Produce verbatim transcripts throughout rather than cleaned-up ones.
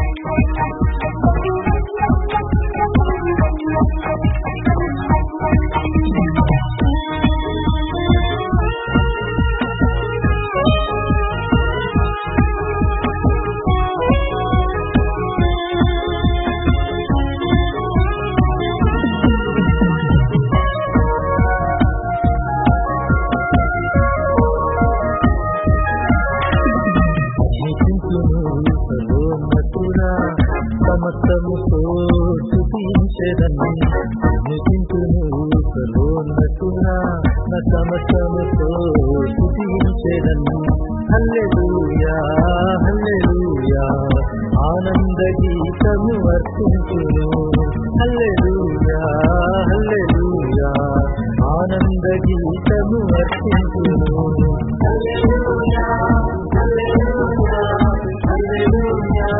సమస్తముతో స్తుతించెదను నితింతును సలోన్నతునా నా సమస్తముతో స్తుతించెదను హల్లెలూయా హల్లెలూయా ఆనంద గీతము అర్పించును హల్లెలూయా హల్లెలూయా ఆనంద గీతము అర్పించును హల్లెలూయా హల్లెలూయా హల్లెలూయా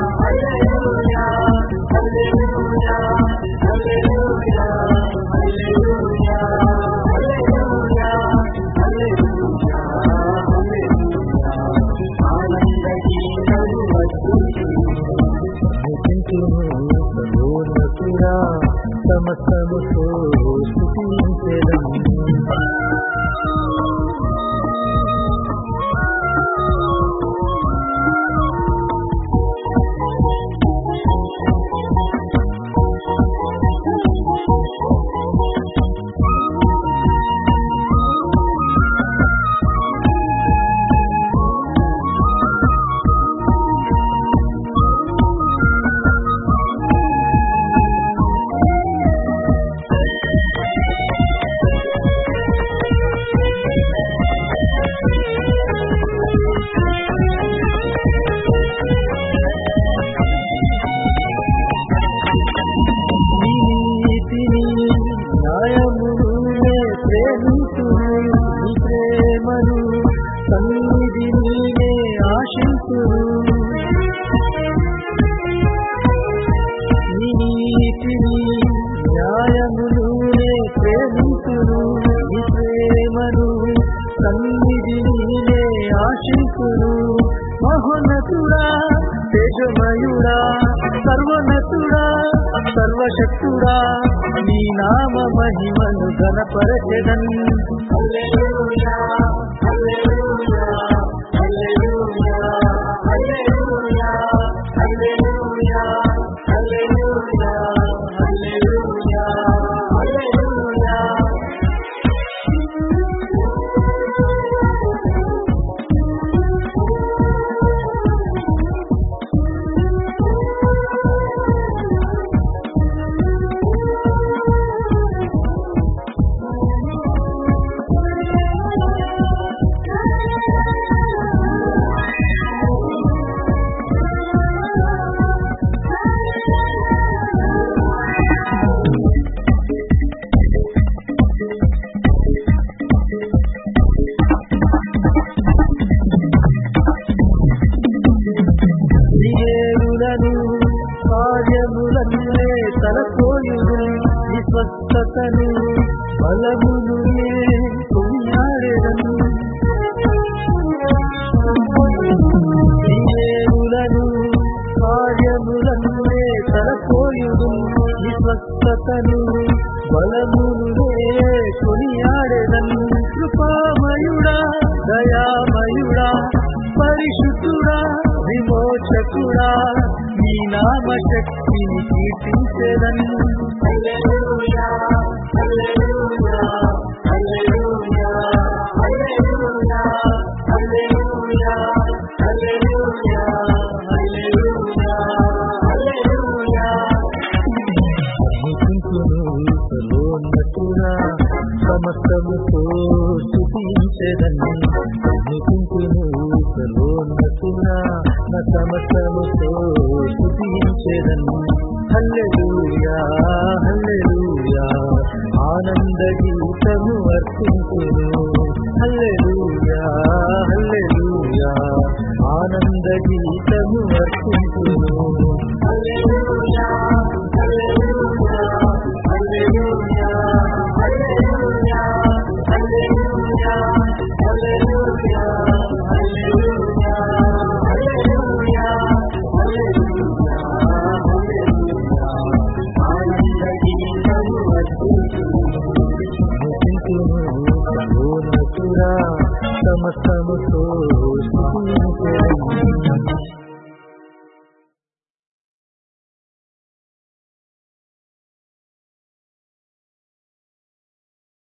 సమస్తముతో స్తుతించెదను మహోన్నతుడా తేజమయుడా సర్వోన్నతుడా సర్వశక్తుడా నీ నామ మహిమను ఘనపరచెదన్ హల్లెలూయా హల్లెలూయా హల్లెలూయా హల్లెలూయా హల్లెలూయా హల్లెలూయా హల్లెలూయా హల్లెలూయా కార్యములన్నే తలపోయును విశ్వస్తతను బలమును కొనియాడెదను దేవులను కార్యములన్నే తలపోయును విశ్వస్తతను బలమును కొనియాడెదను కృపామయుడా దయామయుడా పరిశుద్ధుడా విమోచకుడా నీ నామ శక్తిని కీర్తించెదను హల్లెలూయా హల్లెలూయా హల్లెలూయా హల్లెలూయా హల్లెలూయా హల్లెలూయా హల్లెలూయా హల్లెలూయా నితింతును సలోన్నతుడా సమస్తముతో స్తుతించెదను నితింతును సలోన్నతుడా నా సమస్తముతో స్తుతించెదను హల్లెలూయా హల్లెలూయా ఆనంద గీతము అర్పించును హల్లెలూయా హల్లెలూయా ఆనంద గీతము అర్పించును హల్లెలూయా హల్లెలూయా హల్లెలూయా హల్లెలూయా హల్లెలూయా హల్లెలూయా హల్లెలూయా హల్లెలూయా హల్లెలూయా స్తుతింతును సర్వోన్నతుడా సమస్తముతో స్తుతించెదను